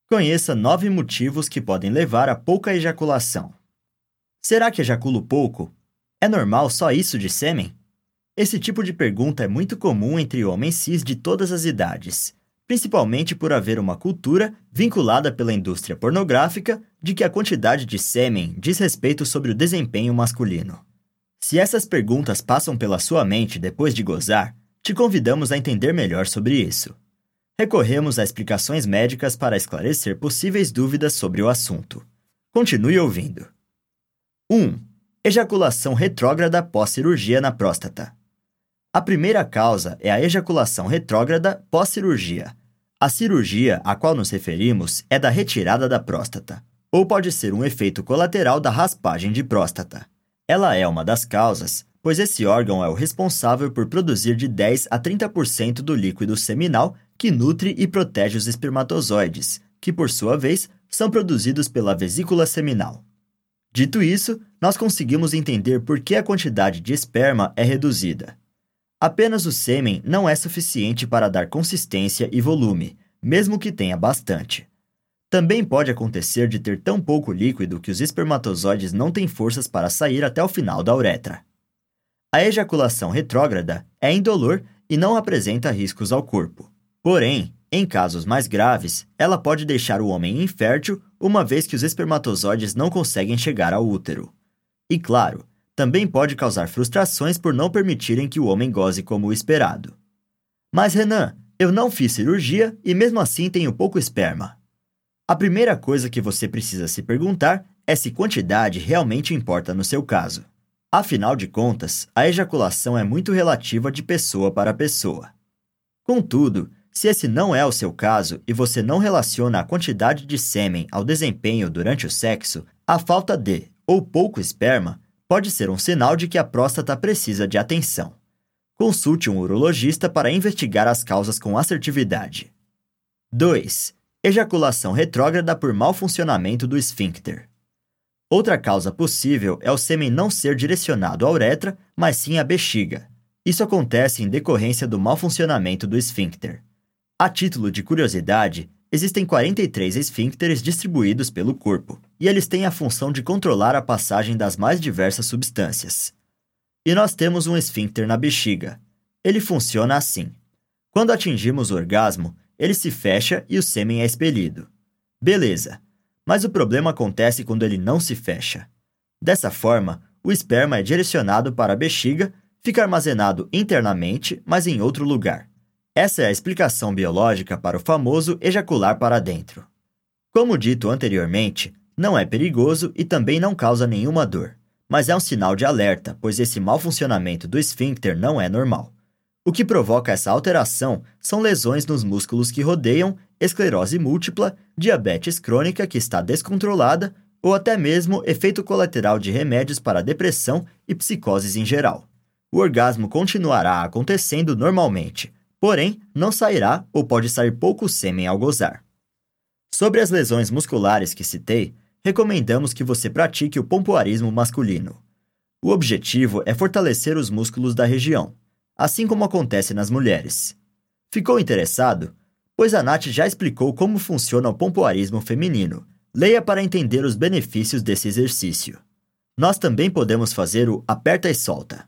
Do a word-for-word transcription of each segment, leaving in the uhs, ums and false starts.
Conheça nove motivos que podem levar a pouca ejaculação. Será que ejaculo pouco? É normal só isso de sêmen? Esse tipo de pergunta é muito comum entre homens cis de todas as idades, principalmente por haver uma cultura vinculada pela indústria pornográfica de que a quantidade de sêmen diz respeito sobre o desempenho masculino. Se essas perguntas passam pela sua mente depois de gozar, te convidamos a entender melhor sobre isso. Recorremos a explicações médicas para esclarecer possíveis dúvidas sobre o assunto. Continue ouvindo. um. Ejaculação retrógrada pós-cirurgia na próstata. A primeira causa é a ejaculação retrógrada pós-cirurgia. A cirurgia a qual nos referimos é da retirada da próstata, ou pode ser um efeito colateral da raspagem de próstata. Ela é uma das causas, pois esse órgão é o responsável por produzir de dez a trinta por cento do líquido seminal que nutre e protege os espermatozoides, que, por sua vez, são produzidos pela vesícula seminal. Dito isso, nós conseguimos entender por que a quantidade de esperma é reduzida. Apenas o sêmen não é suficiente para dar consistência e volume, mesmo que tenha bastante. Também pode acontecer de ter tão pouco líquido que os espermatozoides não têm forças para sair até o final da uretra. A ejaculação retrógrada é indolor e não apresenta riscos ao corpo. Porém, em casos mais graves, ela pode deixar o homem infértil, uma vez que os espermatozoides não conseguem chegar ao útero. E claro, também pode causar frustrações por não permitirem que o homem goze como o esperado. Mas Renan, eu não fiz cirurgia e mesmo assim tenho pouco esperma. A primeira coisa que você precisa se perguntar é se quantidade realmente importa no seu caso. Afinal de contas, a ejaculação é muito relativa de pessoa para pessoa. Contudo, se esse não é o seu caso e você não relaciona a quantidade de sêmen ao desempenho durante o sexo, a falta de, ou pouco esperma, pode ser um sinal de que a próstata precisa de atenção. Consulte um urologista para investigar as causas com assertividade. dois. Ejaculação retrógrada por mau funcionamento do esfíncter. Outra causa possível é o sêmen não ser direcionado à uretra, mas sim à bexiga. Isso acontece em decorrência do mau funcionamento do esfíncter. A título de curiosidade, existem quarenta e três esfíncteres distribuídos pelo corpo, e eles têm a função de controlar a passagem das mais diversas substâncias. E nós temos um esfíncter na bexiga. Ele funciona assim. Quando atingimos o orgasmo, ele se fecha e o sêmen é expelido. Beleza, mas o problema acontece quando ele não se fecha. Dessa forma, o esperma é direcionado para a bexiga, fica armazenado internamente, mas em outro lugar. Essa é a explicação biológica para o famoso ejacular para dentro. Como dito anteriormente, não é perigoso e também não causa nenhuma dor, mas é um sinal de alerta, pois esse mau funcionamento do esfíncter não é normal. O que provoca essa alteração são lesões nos músculos que rodeiam, esclerose múltipla, diabetes crônica que está descontrolada ou até mesmo efeito colateral de remédios para depressão e psicoses em geral. O orgasmo continuará acontecendo normalmente, porém não sairá ou pode sair pouco sêmen ao gozar. Sobre as lesões musculares que citei, recomendamos que você pratique o pompoarismo masculino. O objetivo é fortalecer os músculos da região, assim como acontece nas mulheres. Ficou interessado? Pois a Nath já explicou como funciona o pompoarismo feminino. Leia para entender os benefícios desse exercício. Nós também podemos fazer o aperta e solta.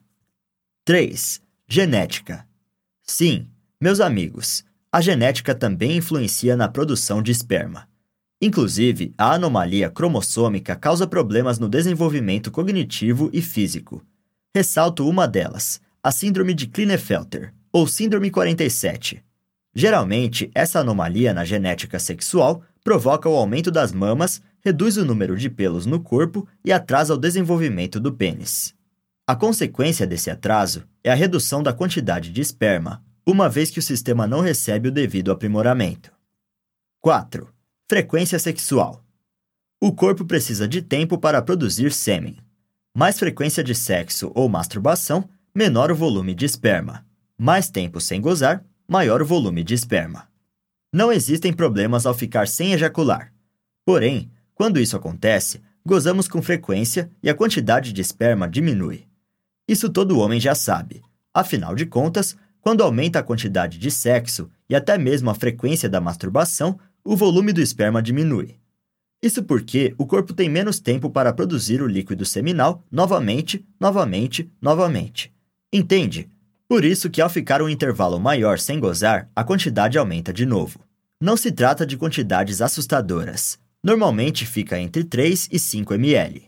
três. Genética. Sim, meus amigos, a genética também influencia na produção de esperma. Inclusive, a anomalia cromossômica causa problemas no desenvolvimento cognitivo e físico. Ressalto uma delas, a síndrome de Klinefelter, ou síndrome quarenta e sete. Geralmente, essa anomalia na genética sexual provoca o aumento das mamas, reduz o número de pelos no corpo e atrasa o desenvolvimento do pênis. A consequência desse atraso é a redução da quantidade de esperma, uma vez que o sistema não recebe o devido aprimoramento. quatro. Frequência sexual. O corpo precisa de tempo para produzir sêmen. Mais frequência de sexo ou masturbação, menor o volume de esperma. Mais tempo sem gozar, maior o volume de esperma. Não existem problemas ao ficar sem ejacular. Porém, quando isso acontece, gozamos com frequência e a quantidade de esperma diminui. Isso todo homem já sabe. Afinal de contas, quando aumenta a quantidade de sexo e até mesmo a frequência da masturbação, o volume do esperma diminui. Isso porque o corpo tem menos tempo para produzir o líquido seminal novamente, novamente, novamente. Entende? Por isso que ao ficar um intervalo maior sem gozar, a quantidade aumenta de novo. Não se trata de quantidades assustadoras. Normalmente fica entre três e cinco mililitros.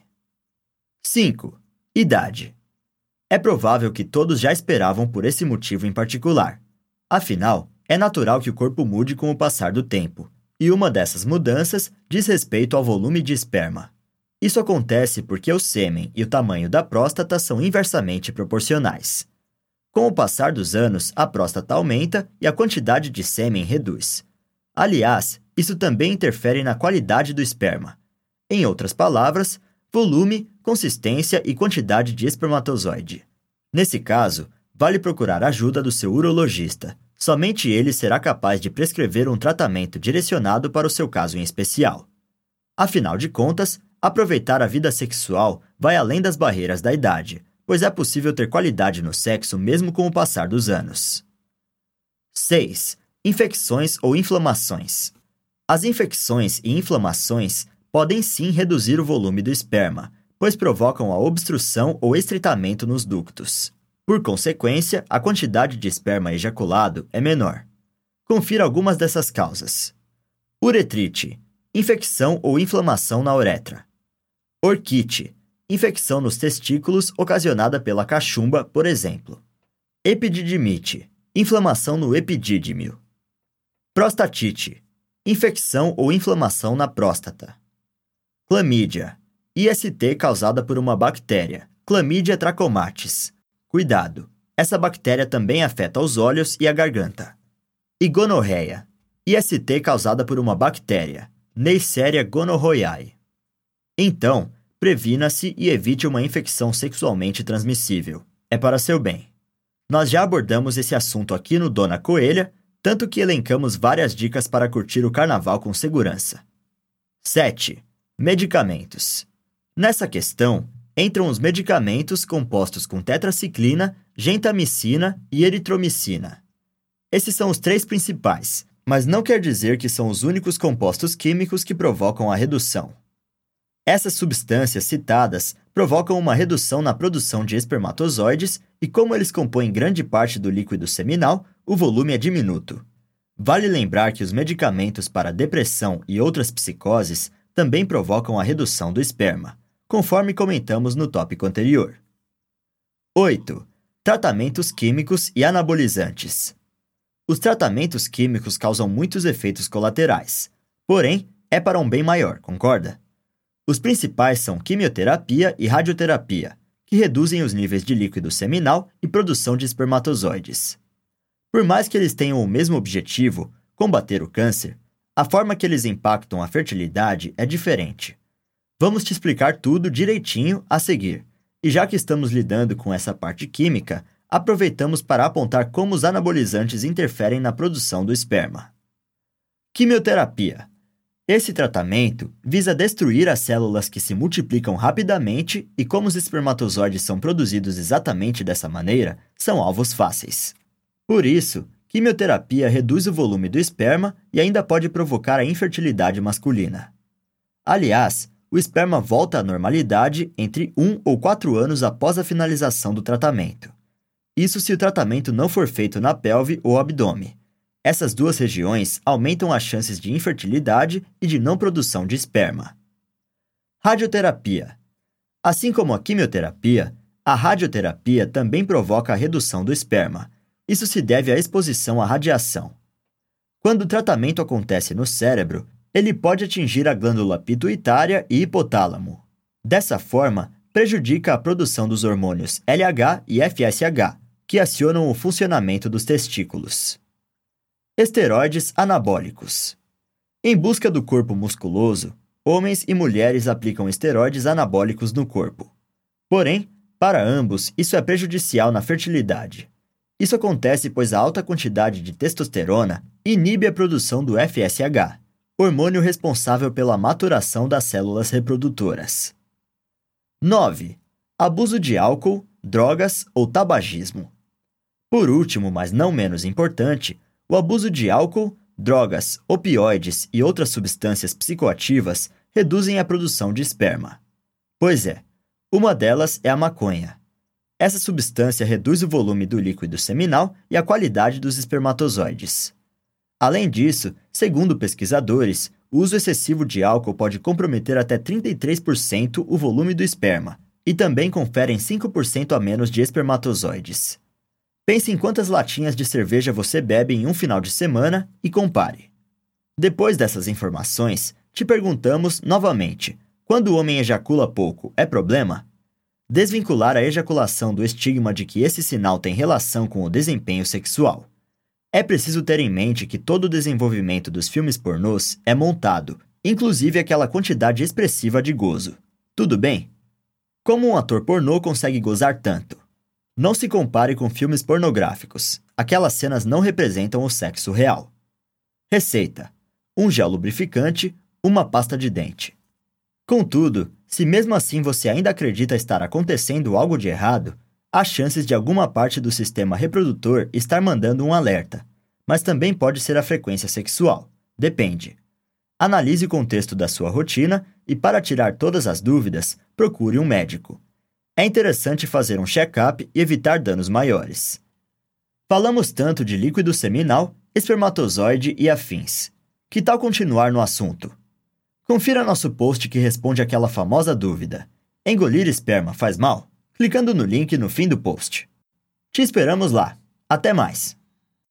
cinco. Idade. É provável que todos já esperavam por esse motivo em particular. Afinal, é natural que o corpo mude com o passar do tempo, e uma dessas mudanças diz respeito ao volume de esperma. Isso acontece porque o sêmen e o tamanho da próstata são inversamente proporcionais. Com o passar dos anos, a próstata aumenta e a quantidade de sêmen reduz. Aliás, isso também interfere na qualidade do esperma. Em outras palavras, volume, consistência e quantidade de espermatozoide. Nesse caso, vale procurar a ajuda do seu urologista. Somente ele será capaz de prescrever um tratamento direcionado para o seu caso em especial. Afinal de contas, aproveitar a vida sexual vai além das barreiras da idade, pois é possível ter qualidade no sexo mesmo com o passar dos anos. seis. Infecções ou inflamações. As infecções e inflamações podem sim reduzir o volume do esperma, pois provocam a obstrução ou estreitamento nos ductos. Por consequência, a quantidade de esperma ejaculado é menor. Confira algumas dessas causas. Uretrite, infecção ou inflamação na uretra. Orquite, infecção nos testículos ocasionada pela cachumba, por exemplo. Epididimite, inflamação no epidídimo. Prostatite, infecção ou inflamação na próstata. Clamídia, I S T causada por uma bactéria, Chlamydia trachomatis. Cuidado, essa bactéria também afeta os olhos e a garganta. E gonorreia, I S T causada por uma bactéria, Neisseria gonorrhoeae. Então, previna-se e evite uma infecção sexualmente transmissível. É para seu bem. Nós já abordamos esse assunto aqui no Dona Coelha, tanto que elencamos várias dicas para curtir o carnaval com segurança. sete. Medicamentos. Nessa questão, entram os medicamentos compostos com tetraciclina, gentamicina e eritromicina. Esses são os três principais, mas não quer dizer que são os únicos compostos químicos que provocam a redução. Essas substâncias citadas provocam uma redução na produção de espermatozoides e, como eles compõem grande parte do líquido seminal, o volume é diminuto. Vale lembrar que os medicamentos para depressão e outras psicoses também provocam a redução do esperma, conforme comentamos no tópico anterior. oito. Tratamentos químicos e anabolizantes. Os tratamentos químicos causam muitos efeitos colaterais, porém, é para um bem maior, concorda? Os principais são quimioterapia e radioterapia, que reduzem os níveis de líquido seminal e produção de espermatozoides. Por mais que eles tenham o mesmo objetivo, combater o câncer, a forma que eles impactam a fertilidade é diferente. Vamos te explicar tudo direitinho a seguir, e já que estamos lidando com essa parte química, aproveitamos para apontar como os anabolizantes interferem na produção do esperma. Quimioterapia. Esse tratamento visa destruir as células que se multiplicam rapidamente e, como os espermatozoides são produzidos exatamente dessa maneira, são alvos fáceis. Por isso, quimioterapia reduz o volume do esperma e ainda pode provocar a infertilidade masculina. Aliás, o esperma volta à normalidade entre um ou quatro anos após a finalização do tratamento. Isso se o tratamento não for feito na pelve ou abdômen. Essas duas regiões aumentam as chances de infertilidade e de não produção de esperma. Radioterapia. Assim como a quimioterapia, a radioterapia também provoca a redução do esperma. Isso se deve à exposição à radiação. Quando o tratamento acontece no cérebro, ele pode atingir a glândula pituitária e hipotálamo. Dessa forma, prejudica a produção dos hormônios L H e F S H, que acionam o funcionamento dos testículos. Esteroides anabólicos. Em busca do corpo musculoso, homens e mulheres aplicam esteroides anabólicos no corpo. Porém, para ambos, isso é prejudicial na fertilidade. Isso acontece pois a alta quantidade de testosterona inibe a produção do F S H, hormônio responsável pela maturação das células reprodutoras. nove. Abuso de álcool, drogas ou tabagismo. Por último, mas não menos importante, o abuso de álcool, drogas, opioides e outras substâncias psicoativas reduzem a produção de esperma. Pois é, uma delas é a maconha. Essa substância reduz o volume do líquido seminal e a qualidade dos espermatozoides. Além disso, segundo pesquisadores, o uso excessivo de álcool pode comprometer até trinta e três por cento o volume do esperma e também conferem cinco por cento a menos de espermatozoides. Pense em quantas latinhas de cerveja você bebe em um final de semana e compare. Depois dessas informações, te perguntamos novamente: quando o homem ejacula pouco, é problema? Desvincular a ejaculação do estigma de que esse sinal tem relação com o desempenho sexual. É preciso ter em mente que todo o desenvolvimento dos filmes pornôs é montado, inclusive aquela quantidade expressiva de gozo. Tudo bem? Como um ator pornô consegue gozar tanto? Não se compare com filmes pornográficos. Aquelas cenas não representam o sexo real. Receita: um gel lubrificante, uma pasta de dente. Contudo, se mesmo assim você ainda acredita estar acontecendo algo de errado, há chances de alguma parte do sistema reprodutor estar mandando um alerta, mas também pode ser a frequência sexual. Depende. Analise o contexto da sua rotina e, para tirar todas as dúvidas, procure um médico. É interessante fazer um check-up e evitar danos maiores. Falamos tanto de líquido seminal, espermatozoide e afins. Que tal continuar no assunto? Confira nosso post que responde aquela famosa dúvida: engolir esperma faz mal? Clicando no link no fim do post. Te esperamos lá. Até mais!